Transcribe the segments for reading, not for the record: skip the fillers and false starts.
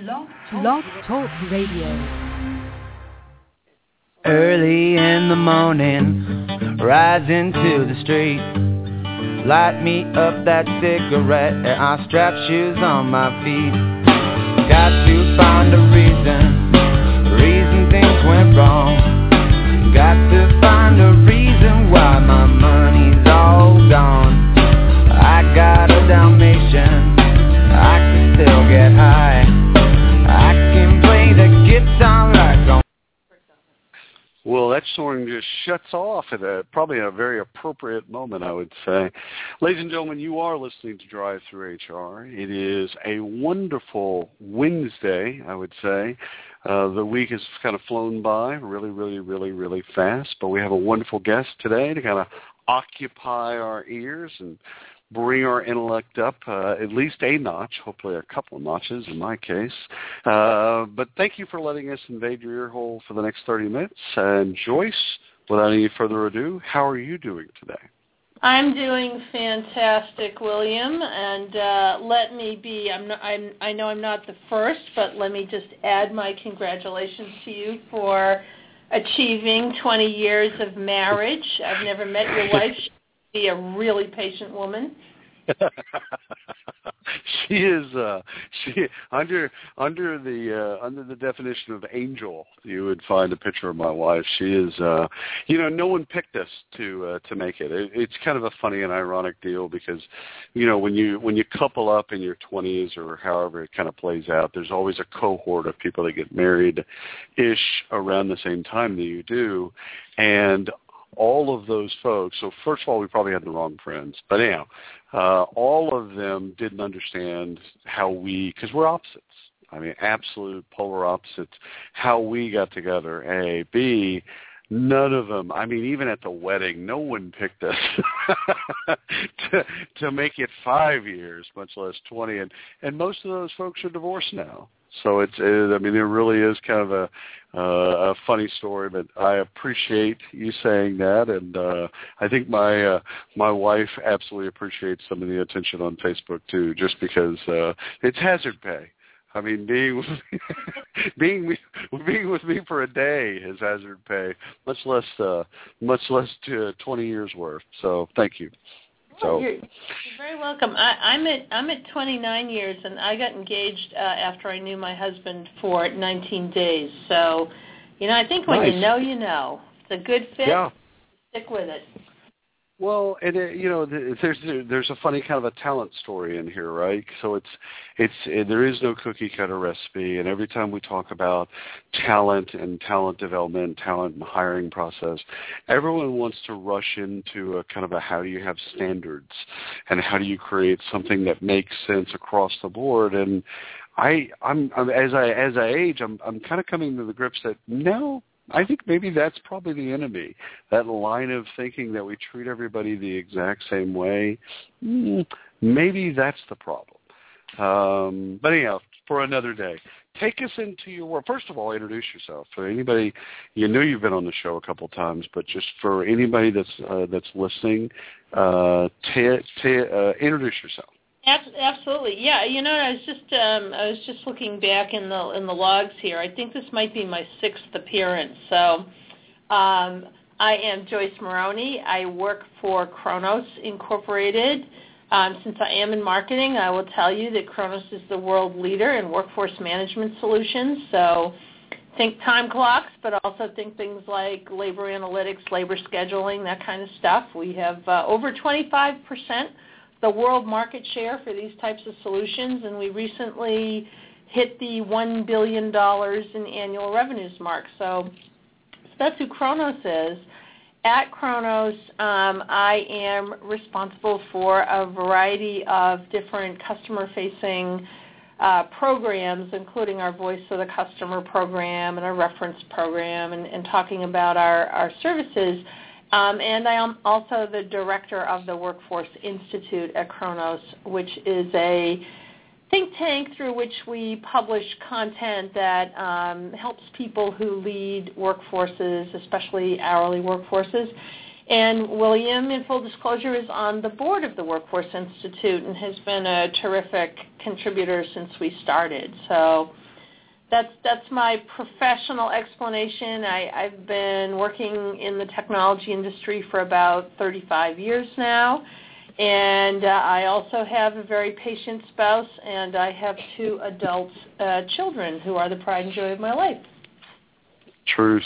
Blog Talk Radio. Early in the morning, rising to the street. Light me up that cigarette and I strap shoes on my feet. Got to find a reason things went wrong. Got to find a reason why my money's all gone. I got a Dalmatian, I can still get high. I can play the guitar like on. Well, that song just shuts off at probably a very appropriate moment, I would say. Ladies and gentlemen, you are listening to Drive Through HR. It is a wonderful Wednesday, I would say. The week has kind of flown by really fast, but we have a wonderful guest today to kind of occupy our ears and bring our intellect up at least a notch, hopefully a couple of notches in my case. But thank you for letting us invade your ear hole for the next 30 minutes. And Joyce, without any further ado, how are you doing today? I'm doing fantastic, William, and let me be, I know I'm not the first, but let me just add my congratulations to you for achieving 20 years of marriage. I've never met your wife. Be a really patient woman. She is under the definition of angel. You would find a picture of my wife. She is no one picked us to make it. It's kind of a funny and ironic deal because when you couple up in your 20s or however it kind of plays out, there's always a cohort of people that get married ish around the same time that you do, and all of those folks, so first of all, we probably had the wrong friends. But anyhow, all of them didn't understand how because we're opposites. I mean, absolute polar opposites, how we got together, A. B, none of them, I mean, even at the wedding, no one picked us to make it 5 years, much less 20. And most of those folks are divorced now. So it really is kind of a funny story, but I appreciate you saying that, and I think my wife absolutely appreciates some of the attention on Facebook too, just because it's hazard pay. I mean, being with me for a day is hazard pay, much less to 20 years worth. So thank you. So you're very welcome. I'm at 29 years, and I got engaged after I knew my husband for 19 days. So, I think when nice. you know. It's a good fit. Yeah. Stick with it. Well, and there's a funny kind of a talent story in here, right? So there is no cookie cutter recipe, and every time we talk about talent and talent development, talent and hiring process, everyone wants to rush into a kind of a how do you have standards and how do you create something that makes sense across the board. And I'm as I age, I'm kind of coming to the grips that no. I think maybe that's probably the enemy, that line of thinking that we treat everybody the exact same way. Maybe that's the problem. But anyhow, for another day, take us into your work. First of all, introduce yourself. For anybody, you've been on the show a couple of times, but just for anybody that's listening, introduce yourself. Absolutely, yeah. I was just looking back in the logs here. I think this might be my 6th appearance. So, I am Joyce Maroney. I work for Kronos Incorporated. Since I am in marketing, I will tell you that Kronos is the world leader in workforce management solutions. So, think time clocks, but also think things like labor analytics, labor scheduling, that kind of stuff. We have over 25% the world market share for these types of solutions, and we recently hit the $1 billion in annual revenues mark. So that's who Kronos is. At Kronos, I am responsible for a variety of different customer-facing programs, including our Voice of the Customer program and our reference program, and talking about our services. And I am also the director of the Workforce Institute at Kronos, which is a think tank through which we publish content that helps people who lead workforces, especially hourly workforces. And William, in full disclosure, is on the board of the Workforce Institute and has been a terrific contributor since we started. So That's my professional explanation. I've been working in the technology industry for about 35 years now, and I also have a very patient spouse, and I have 2 adult children who are the pride and joy of my life. Truth.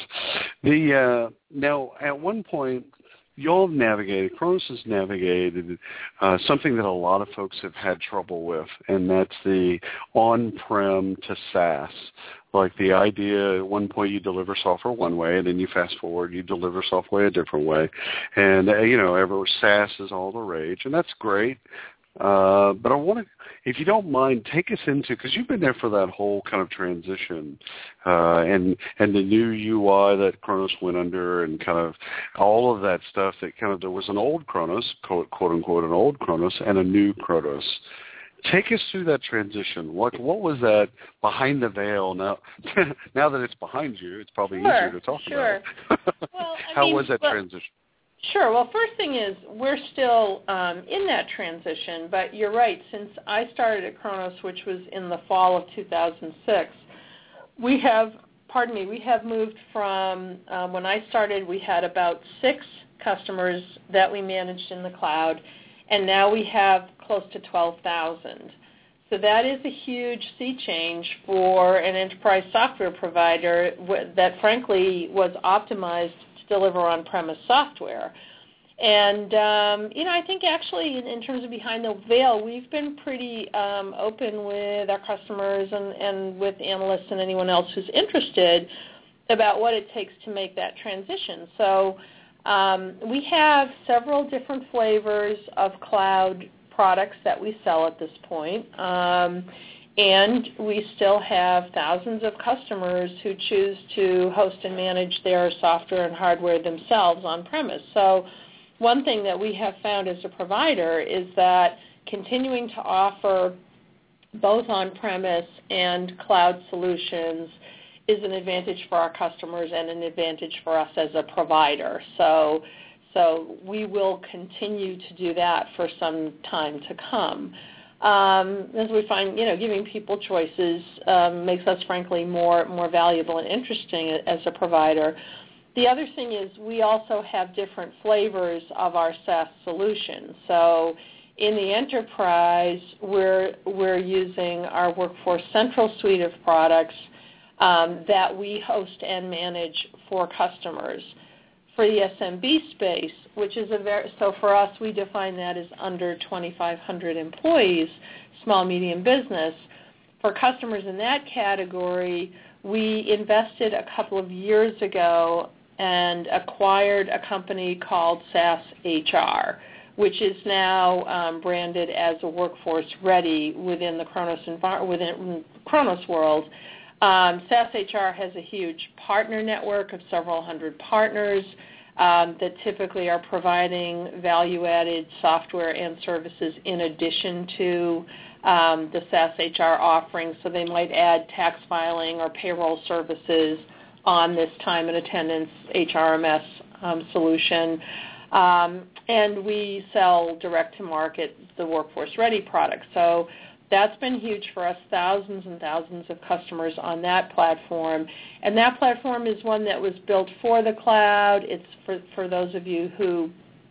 Now, at one point, y'all navigated, Kronos has navigated something that a lot of folks have had trouble with, and that's the on-prem to SaaS. Like the idea, at one point you deliver software one way, and then you fast forward, you deliver software a different way. And, SaaS is all the rage, and that's great. But I want to, if you don't mind, take us into, because you've been there for that whole kind of transition, and the new UI that Kronos went under, and kind of all of that stuff that kind of, there was an old Kronos, quote unquote, an old Kronos, and a new Kronos. Take us through that transition. What was that behind the veil? Now that it's behind you, it's probably easier to talk about. Well, How was that transition? Sure. Well, first thing is we're still in that transition, but you're right. Since I started at Kronos, which was in the fall of 2006, we have moved from, when I started, we had about 6 customers that we managed in the cloud, and now we have close to 12,000. So that is a huge sea change for an enterprise software provider that, frankly, was optimized to deliver on-premise software. And, I think actually in terms of behind the veil, we've been pretty open with our customers and with analysts and anyone else who's interested about what it takes to make that transition. So we have several different flavors of cloud products that we sell at this point. And we still have thousands of customers who choose to host and manage their software and hardware themselves on-premise. So one thing that we have found as a provider is that continuing to offer both on-premise and cloud solutions is an advantage for our customers and an advantage for us as a provider. So we will continue to do that for some time to come. As we find, giving people choices makes us, frankly, more valuable and interesting as a provider. The other thing is we also have different flavors of our SaaS solution. So in the enterprise, we're using our Workforce Central suite of products that we host and manage for customers. For the SMB space, which is so for us, we define that as under 2,500 employees, small, medium business. For customers in that category, we invested a couple of years ago and acquired a company called SaaS HR, which is now branded as a Workforce Ready within the within Kronos world. SaaS HR has a huge partner network of several hundred partners that typically are providing value-added software and services in addition to the SaaS HR offerings. So they might add tax filing or payroll services on this time and attendance HRMS solution. And we sell direct-to-market the Workforce Ready product. So that's been huge for us, thousands and thousands of customers on that platform. And that platform is one that was built for the cloud. It's for those of you who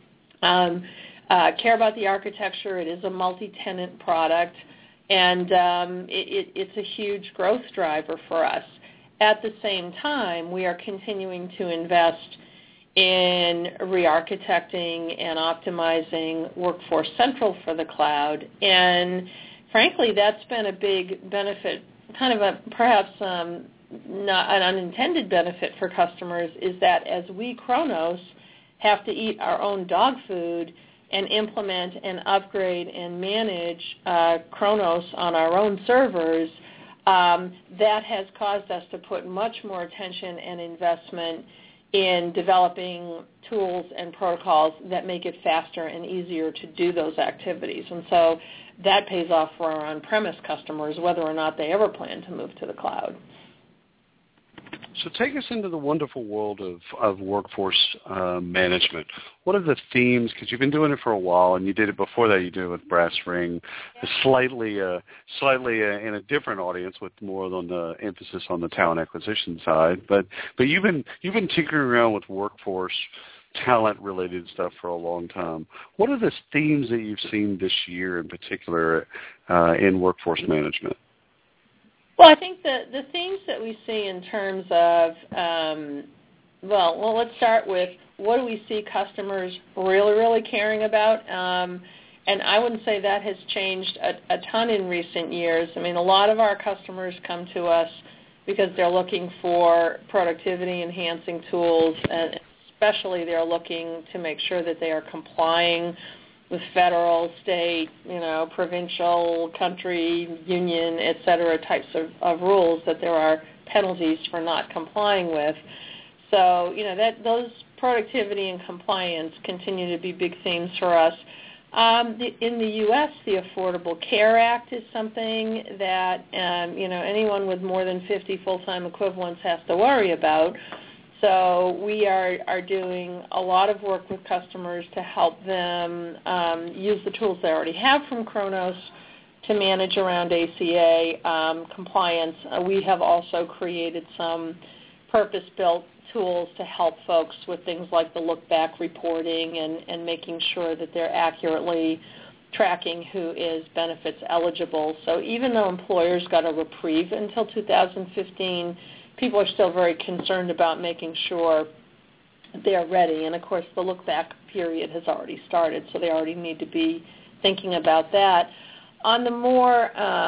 care about the architecture. It is a multi-tenant product, and it's a huge growth driver for us. At the same time, we are continuing to invest in re-architecting and optimizing Workforce Central for the cloud. And frankly, that's been a big benefit, kind of perhaps not an unintended benefit for customers, is that as we, Kronos, have to eat our own dog food and implement and upgrade and manage Kronos on our own servers, that has caused us to put much more attention and investment in developing tools and protocols that make it faster and easier to do those activities. And so that pays off for our on-premise customers, whether or not they ever plan to move to the cloud. So take us into the wonderful world of workforce management. What are the themes? Because you've been doing it for a while, and you did it before that. You did it with Brass Ring, slightly in a different audience with more on the emphasis on the talent acquisition side. But you've been tinkering around with workforce talent-related stuff for a long time. What are the themes that you've seen this year in particular in workforce management? Well, I think the themes that we see in terms of, let's start with what do we see customers really, really caring about? And I wouldn't say that has changed a ton in recent years. I mean, a lot of our customers come to us because they're looking for productivity-enhancing tools, and especially they're looking to make sure that they are complying with federal, state, provincial, country, union, et cetera, types of rules, that there are penalties for not complying with. So, those productivity and compliance continue to be big themes for us. In the U.S., the Affordable Care Act is something that, anyone with more than 50 full-time equivalents has to worry about. So we are doing a lot of work with customers to help them use the tools they already have from Kronos to manage around ACA compliance. We have also created some purpose-built tools to help folks with things like the look-back reporting and making sure that they're accurately tracking who is benefits eligible. So even though employers got a reprieve until 2015, people are still very concerned about making sure they're ready. And, of course, the look-back period has already started, so they already need to be thinking about that. On the more,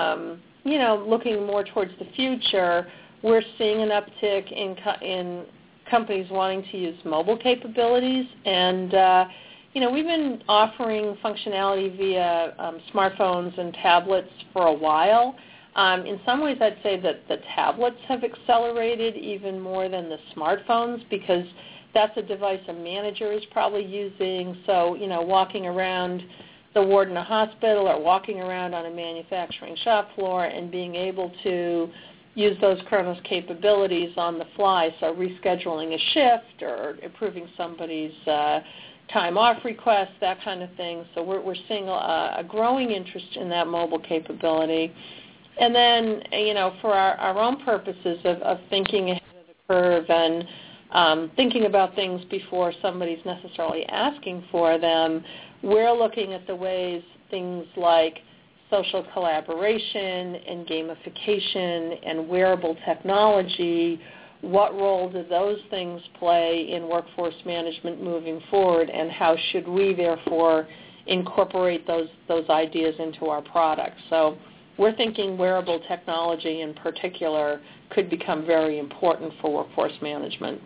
looking more towards the future, we're seeing an uptick in companies wanting to use mobile capabilities. And, we've been offering functionality via smartphones and tablets for a while. In some ways, I'd say that the tablets have accelerated even more than the smartphones, because that's a device a manager is probably using. So, walking around the ward in a hospital or walking around on a manufacturing shop floor and being able to use those Kronos capabilities on the fly, so rescheduling a shift or approving somebody's time off request, that kind of thing. So we're seeing a growing interest in that mobile capability. And then, for our own purposes of thinking ahead of the curve and thinking about things before somebody's necessarily asking for them, we're looking at the ways things like social collaboration and gamification and wearable technology, what role do those things play in workforce management moving forward, and how should we, therefore, incorporate those ideas into our products? So we're thinking wearable technology in particular could become very important for workforce management.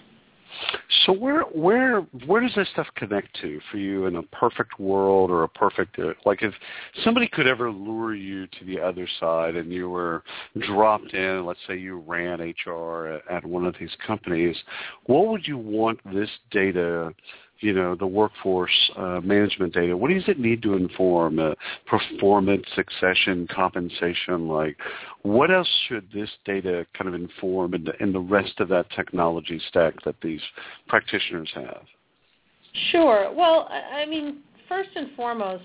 So where does this stuff connect to for you in a perfect world, or a perfect, like if somebody could ever lure you to the other side and you were dropped in, let's say you ran HR at one of these companies, what would you want this data, the workforce management data, what does it need to inform? Performance, succession, compensation, like what else should this data kind of inform in the rest of that technology stack that these practitioners have? Sure. Well, I mean, first and foremost,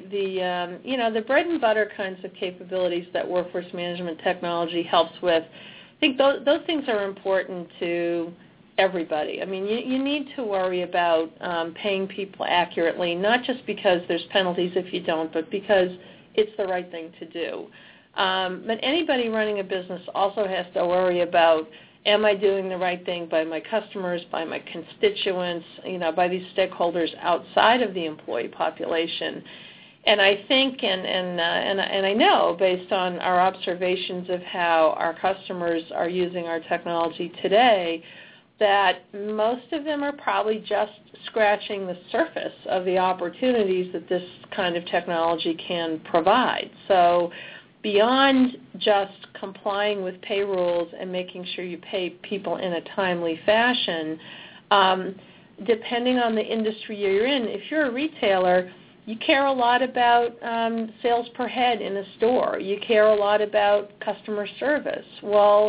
the bread and butter kinds of capabilities that workforce management technology helps with, I think those things are important to everybody. I mean, you need to worry about paying people accurately, not just because there's penalties if you don't, but because it's the right thing to do. But anybody running a business also has to worry about, am I doing the right thing by my customers, by my constituents, by these stakeholders outside of the employee population. And I think, and I know, based on our observations of how our customers are using our technology today, that most of them are probably just scratching the surface of the opportunities that this kind of technology can provide. So beyond just complying with pay rules and making sure you pay people in a timely fashion, depending on the industry you're in, if you're a retailer, you care a lot about sales per head in a store. You care a lot about customer service. Well,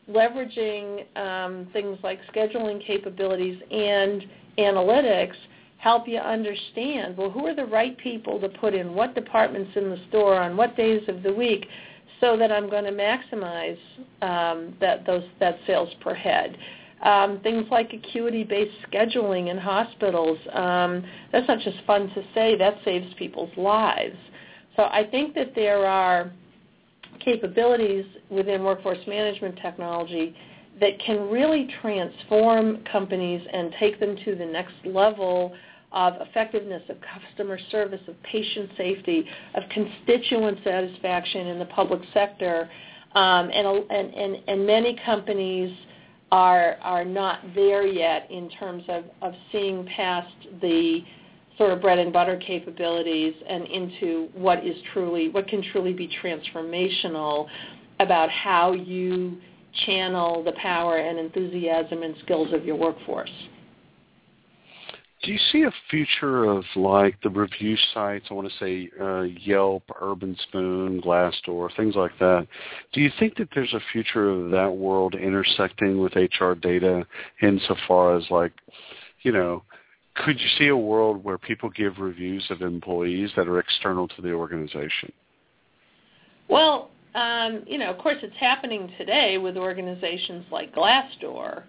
leveraging things like scheduling capabilities and analytics help you understand, well, who are the right people to put in what departments in the store on what days of the week so that I'm going to maximize that sales per head. Things like acuity-based scheduling in hospitals, that's not just fun to say, that saves people's lives. So I think that there are capabilities within workforce management technology that can really transform companies and take them to the next level of effectiveness, of customer service, of patient safety, of constituent satisfaction in the public sector. And many companies are not there yet in terms of seeing past the sort of bread and butter capabilities and into what can truly be transformational about how you channel the power and enthusiasm and skills of your workforce. Do you see a future of like the review sites, I want to say Yelp, Urban Spoon, Glassdoor, things like that? Do you think that there's a future of that world intersecting with HR data insofar as like, could you see a world where people give reviews of employees that are external to the organization? Well, of course it's happening today with organizations like Glassdoor.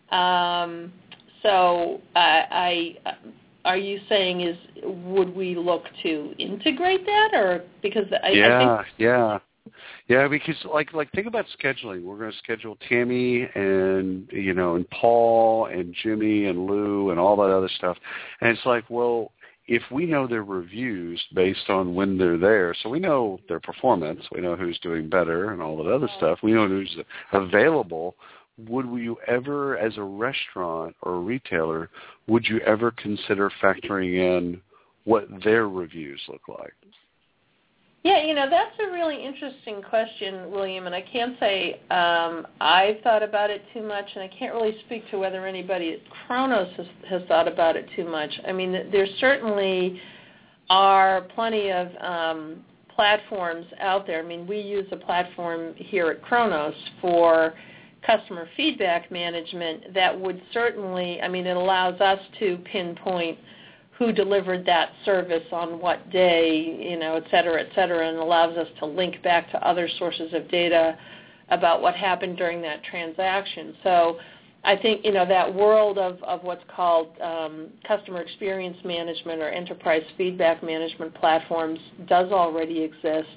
So are you saying would we look to integrate that, or because I think because like think about scheduling. We're going to schedule Tammy and and Paul and Jimmy and Lou and all that other stuff, and it's like, well, if we know their reviews based on when they're there, so we know their performance, we know who's doing better and all that other stuff, we know who's available. Would you ever, as a restaurant or a retailer, would you ever consider factoring in what their reviews look like? Yeah, that's a really interesting question, William, and I can't say I've thought about it too much, and I can't really speak to whether anybody at Kronos has thought about it too much. I mean, there certainly are plenty of platforms out there. I mean, we use a platform here at Kronos for customer feedback management that would certainly, it allows us to pinpoint who delivered that service on what day, et cetera, and allows us to link back to other sources of data about what happened during that transaction. So I think, that world of what's called customer experience management or enterprise feedback management platforms does already exist.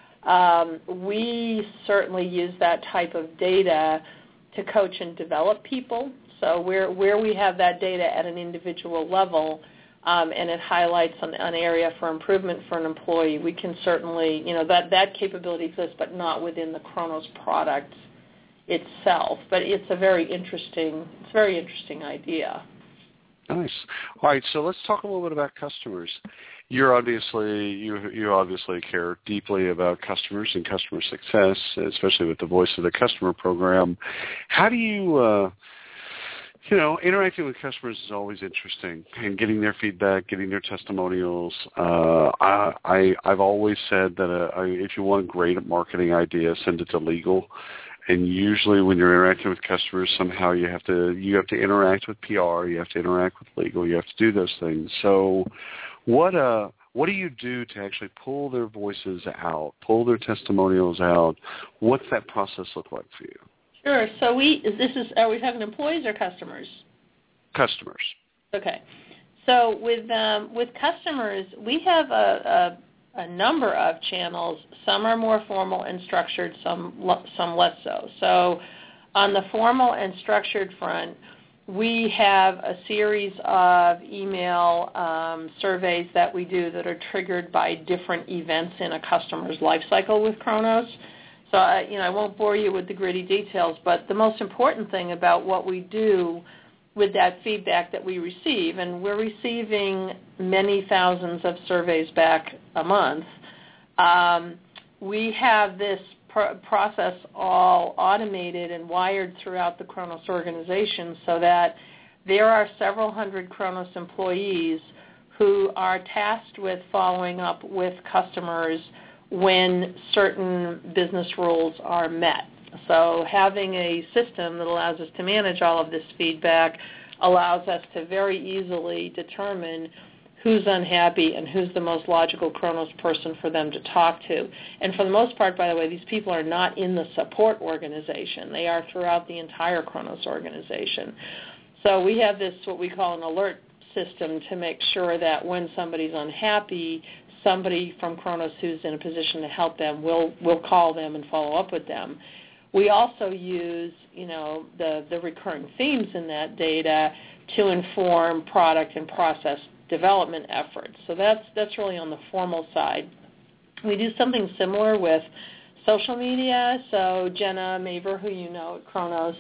We certainly use that type of data to coach and develop people. So where we have that data at an individual level and it highlights an area for improvement for an employee, we can certainly, that capability exists, but not within the Kronos product itself. But it's a very interesting idea. Nice. All right, so let's talk a little bit about customers. You obviously care deeply about customers and customer success, especially with the Voice of the Customer program. How do you, interacting with customers is always interesting, and getting their feedback, getting their testimonials. I've always said that if you want a great marketing idea, send it to legal. And usually when you're interacting with customers, somehow you have to interact with PR, you have to interact with legal, you have to do those things. So what do you do to actually pull their voices out, pull their testimonials out? What's that process look like for you? Sure. So are we talking employees or customers? Customers. Okay. So with customers, we have a number of channels. Some are more formal and structured, some less so. So on the formal and structured front, we have a series of email surveys that we do that are triggered by different events in a customer's life cycle with Kronos. So I won't bore you with the gritty details, but the most important thing about what we do with that feedback that we receive, and we're receiving many thousands of surveys back a month, we have this process all automated and wired throughout the Kronos organization so that there are several hundred Kronos employees who are tasked with following up with customers when certain business rules are met. So having a system that allows us to manage all of this feedback allows us to very easily determine who's unhappy and who's the most logical Kronos person for them to talk to. And for the most part, by the way, these people are not in the support organization. They are throughout the entire Kronos organization. So we have this, what we call an alert system, to make sure that when somebody's unhappy, somebody from Kronos who's in a position to help them will call them and follow up with them. We also use, the recurring themes in that data to inform product and process development efforts. So that's really on the formal side. We do something similar with social media. So Jenna Maver, who you know at Kronos,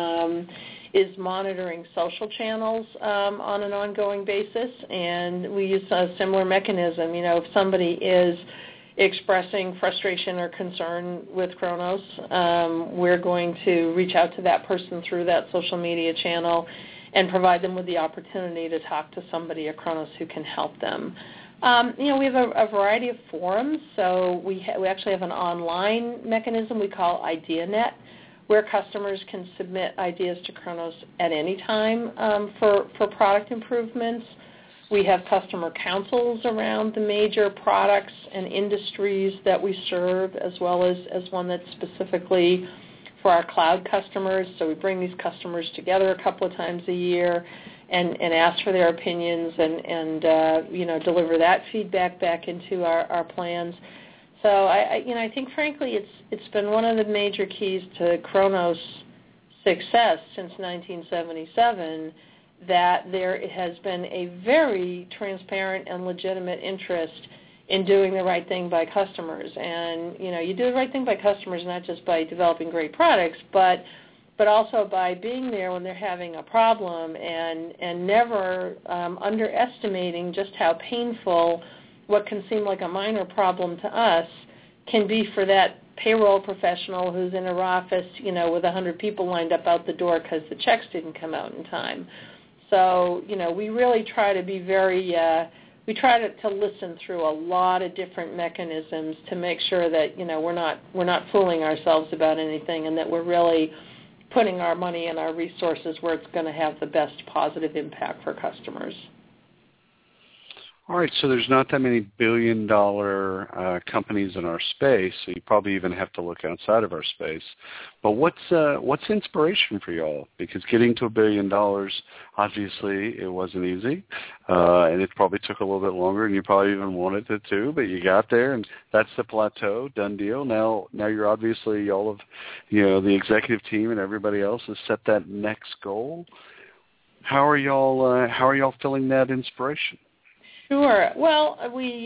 is monitoring social channels on an ongoing basis, and we use a similar mechanism. If somebody is expressing frustration or concern with Kronos, we're going to reach out to that person through that social media channel and provide them with the opportunity to talk to somebody at Kronos who can help them. We have a variety of forums. So we actually have an online mechanism we call IdeaNet, where customers can submit ideas to Kronos at any time for product improvements. We have customer councils around the major products and industries that we serve, as well as one that's specifically for our cloud customers. So we bring these customers together a couple of times a year and ask for their opinions and deliver that feedback back into our plans. So I think, frankly, it's been one of the major keys to Kronos' success since 1977 that there has been a very transparent and legitimate interest in doing the right thing by customers. And, you do the right thing by customers not just by developing great products, but also by being there when they're having a problem and never underestimating just how painful what can seem like a minor problem to us can be for that payroll professional who's in her office, with 100 people lined up out the door because the checks didn't come out in time. So, we really try to be we try to listen through a lot of different mechanisms to make sure that, we're not fooling ourselves about anything, and that we're really putting our money and our resources where it's going to have the best positive impact for customers. All right, so there's not that many billion-dollar companies in our space, so you probably even have to look outside of our space. But what's inspiration for y'all? Because getting to $1 billion, obviously, it wasn't easy, and it probably took a little bit longer, and you probably even wanted it to, but you got there, and that's the plateau, done deal. Now you're obviously, all of the executive team and everybody else has set that next goal. How are y'all filling that inspiration? Sure. Well, we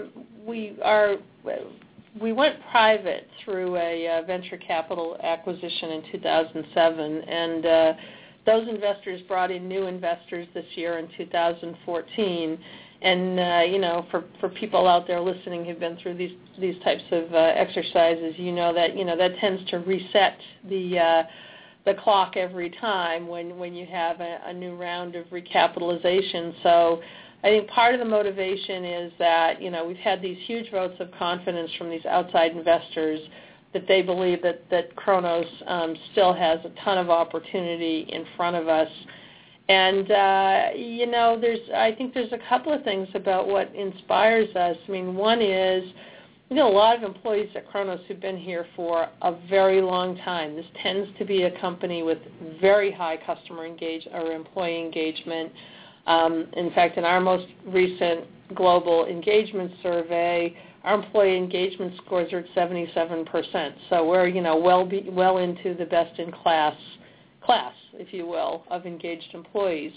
went private through a venture capital acquisition in 2007, and those investors brought in new investors this year in 2014. And for people out there listening who've been through these types of exercises, that tends to reset the clock every time when you have a new round of recapitalization. So I think part of the motivation is that, we've had these huge votes of confidence from these outside investors that they believe that Kronos still has a ton of opportunity in front of us. And, I think there's a couple of things about what inspires us. I mean, one is, a lot of employees at Kronos who've been here for a very long time. This tends to be a company with very high employee engagement. In fact, in our most recent global engagement survey, our employee engagement scores are at 77%. So we're, well into the best in class, if you will, of engaged employees.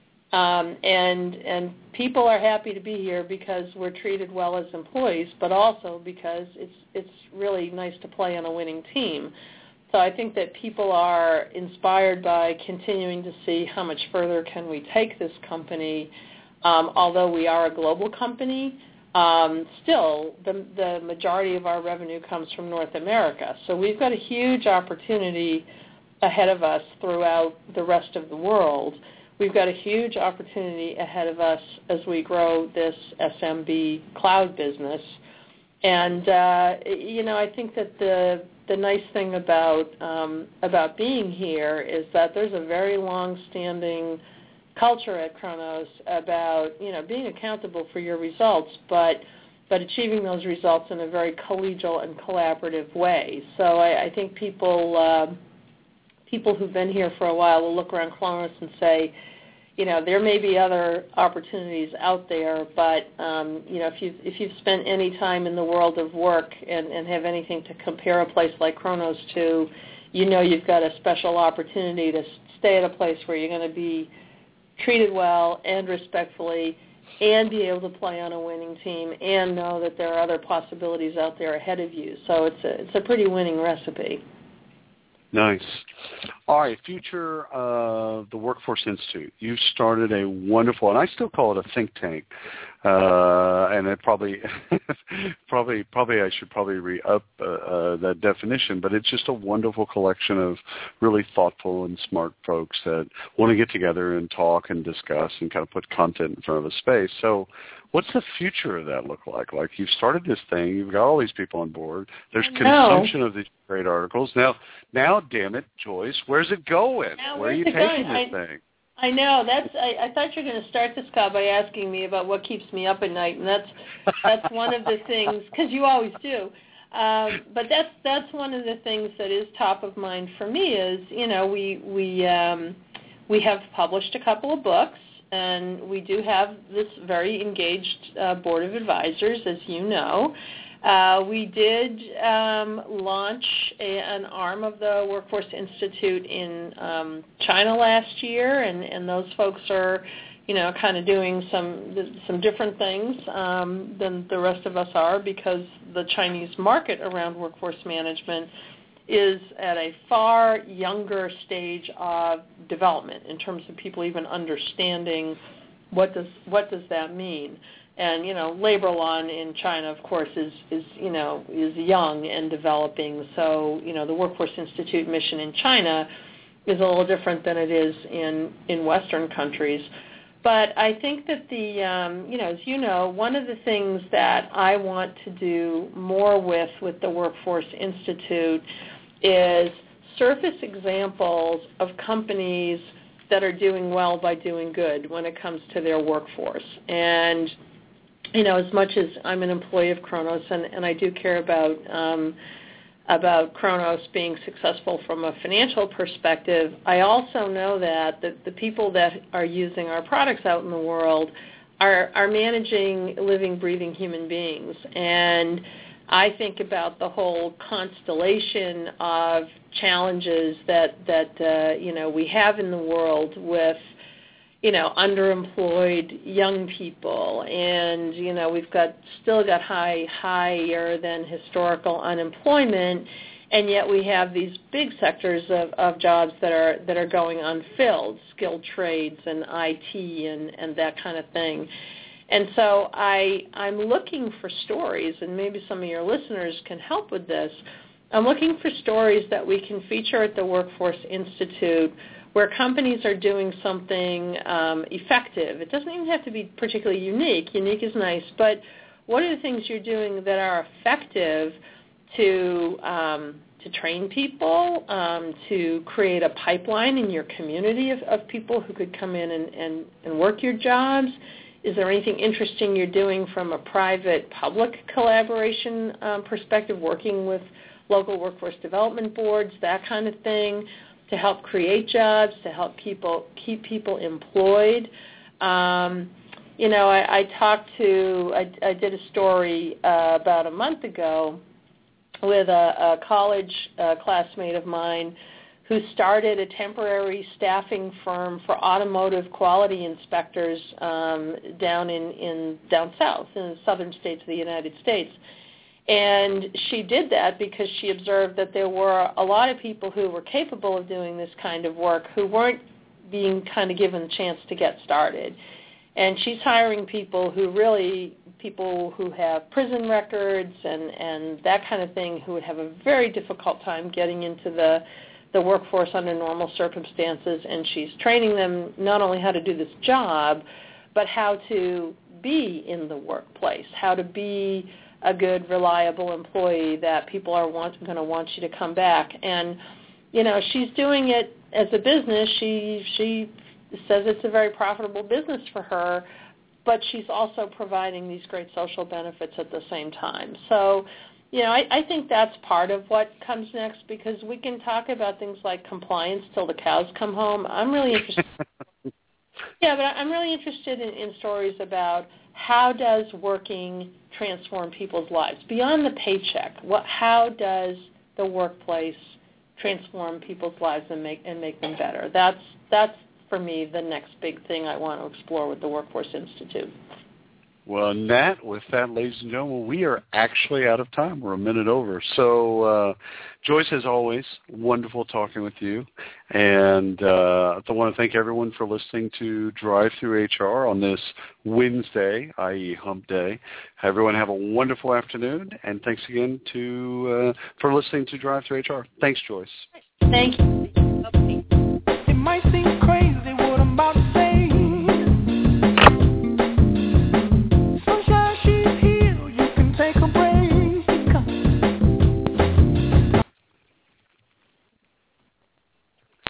And people are happy to be here because we're treated well as employees, but also because it's really nice to play on a winning team. So I think that people are inspired by continuing to see how much further can we take this company. Although we are a global company, still the majority of our revenue comes from North America. So we've got a huge opportunity ahead of us throughout the rest of the world. We've got a huge opportunity ahead of us as we grow this SMB cloud business. And, I think that the the nice thing about being here is that there's a very long-standing culture at Kronos about being accountable for your results, but achieving those results in a very collegial and collaborative way. So I think people who've been here for a while will look around Kronos and say, there may be other opportunities out there, but if you've spent any time in the world of work and have anything to compare a place like Kronos to, you've got a special opportunity to stay at a place where you're going to be treated well and respectfully and be able to play on a winning team and know that there are other possibilities out there ahead of you. So it's a pretty winning recipe. Nice. All right, future of the Workforce Institute. You started a wonderful, and I still call it a think tank, and it probably I should re-up that definition, but it's just a wonderful collection of really thoughtful and smart folks that want to get together and talk and discuss and kind of put content in front of a space. So what's the future of that look like? Like, you've started this thing, you've got all these people on board, there's consumption of these great articles. Now, damn it, Joyce, where's it going? Where are you taking this thing? I know. I thought you were going to start this call by asking me about what keeps me up at night, and that's one of the things, because you always do. But that's one of the things that is top of mind for me is, we have published a couple of books, and we do have this very engaged board of advisors, as you know. We did launch an arm of the Workforce Institute in China last year, and those folks are, kind of doing some different things than the rest of us are, because the Chinese market around workforce management is at a far younger stage of development in terms of people even understanding what does that mean. And labor law in China, of course, is young and developing. So the Workforce Institute mission in China is a little different than it is in Western countries. But I think that as you know, one of the things that I want to do more with the Workforce Institute is surface examples of companies that are doing well by doing good when it comes to their workforce. And as much as I'm an employee of Kronos, and I do care about Kronos being successful from a financial perspective, I also know that the people that are using our products out in the world are managing living, breathing human beings. And I think about the whole constellation of challenges that we have in the world with underemployed young people, and we've still got higher than historical unemployment, and yet we have these big sectors of jobs that are going unfilled, skilled trades and IT and that kind of thing. And so I'm looking for stories, and maybe some of your listeners can help with this. I'm looking for stories that we can feature at the Workforce Institute where companies are doing something effective. It doesn't even have to be particularly unique. Unique is nice, but what are the things you're doing that are effective to train people, to create a pipeline in your community of people who could come in and work your jobs? Is there anything interesting you're doing from a private-public collaboration perspective, working with local workforce development boards, that kind of thing, to help create jobs, to help keep people employed? I did a story about a month ago with a college classmate of mine who started a temporary staffing firm for automotive quality inspectors down south in the southern states of the United States. And she did that because she observed that there were a lot of people who were capable of doing this kind of work who weren't being kind of given a chance to get started. And she's hiring people who have prison records and that kind of thing, who would have a very difficult time getting into the workforce under normal circumstances. And she's training them not only how to do this job, but how to be in the workplace, how to be a good, reliable employee that people are going to want you to come back. And, she's doing it as a business. She says it's a very profitable business for her, but she's also providing these great social benefits at the same time. So, I think that's part of what comes next, because we can talk about things like compliance till the cows come home. I'm really interested. Yeah, but I'm really interested in stories about how does working transform people's lives beyond the paycheck. How does the workplace transform people's lives and make them better? That's for me the next big thing I want to explore with the Workforce Institute. Well, Nat, with that, ladies and gentlemen, we are actually out of time. We're a minute over. So, Joyce, as always, wonderful talking with you. And I want to thank everyone for listening to Drive Through HR on this Wednesday, i.e. Hump Day. Everyone have a wonderful afternoon. And thanks again for listening to Drive Through HR. Thanks, Joyce. Thank you.